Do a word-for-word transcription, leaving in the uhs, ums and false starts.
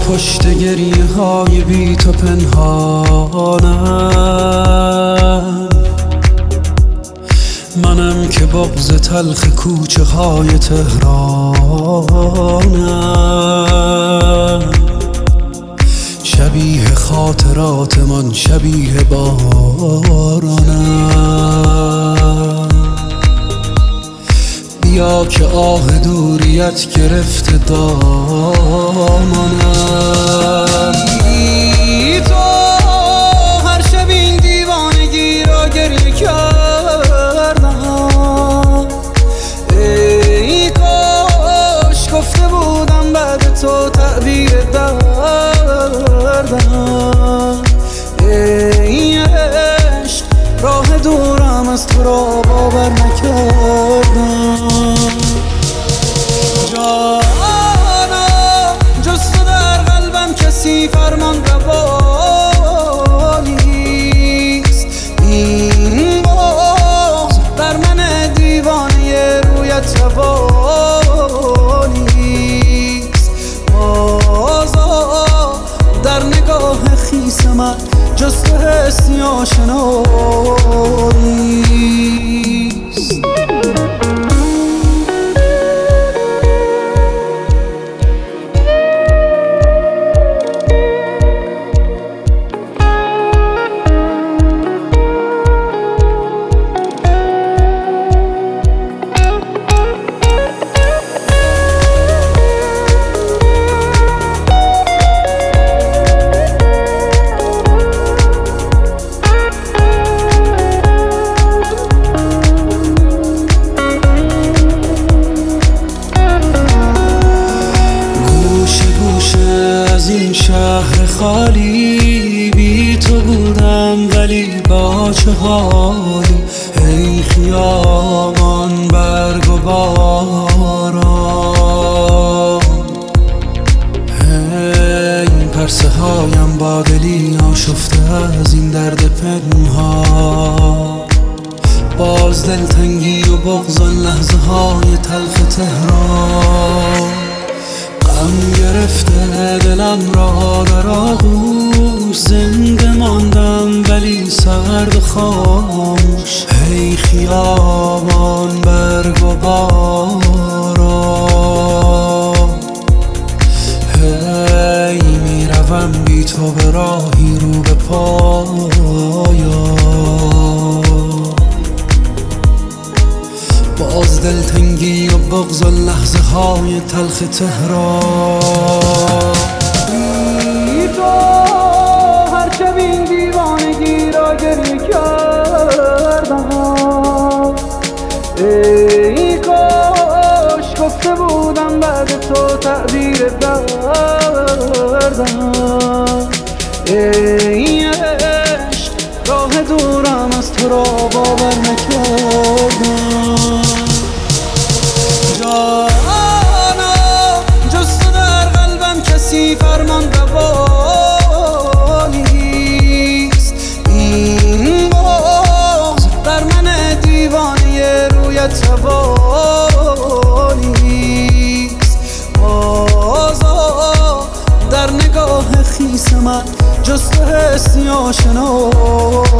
پشت گریه های بی تو پنهانم، منم که بغض تلخ کوچه های تهرانم، شبیه خاطرات من شبیه بارانم. بیا که آه دوریت گرفته دامانم. ای تو هر شب این دیوانگی را گریه کردم، ای کاش گفته بودم بعد تو تعبیر دردم. ای عشق راه دورم از تو را باور نکردم. جانم جز تو در قلبم کسی فرمان روا نیست. این باز در من دیوانه رویت روا نیست. بازا در نگاه خیس من جز تو حسی آشنا نیست. این شهر خالی بی تو بودم ولی با چه حالی. ای خیابان برگ و باران، ای پرسه هایم با دلی آشفته از این درد پنهان. باز دلتنگی و بغض آن لحظه های تلخ تهران. غم گرفته دلم را در آغوش، زنده ماندم ولی سرد و خاموش. ای خیابان برگ و باران، هی میروم بی تو به راهی رو به پایان. باز دلتنگی و بغض و لحظه های تلخ تهران. ای تو هر شب این دیوانگی را گریه کردم، ای کاش گفته بودم بعد تو تعبیر دردم. ای عشق راه دورم از تو را باور نکردم. جانم جز تو در قلبم کسی فرمان روا نیست. این باز در من دیوانه رویت روا نیست. بازا در نگاه خیس من جز تو حسی آشنا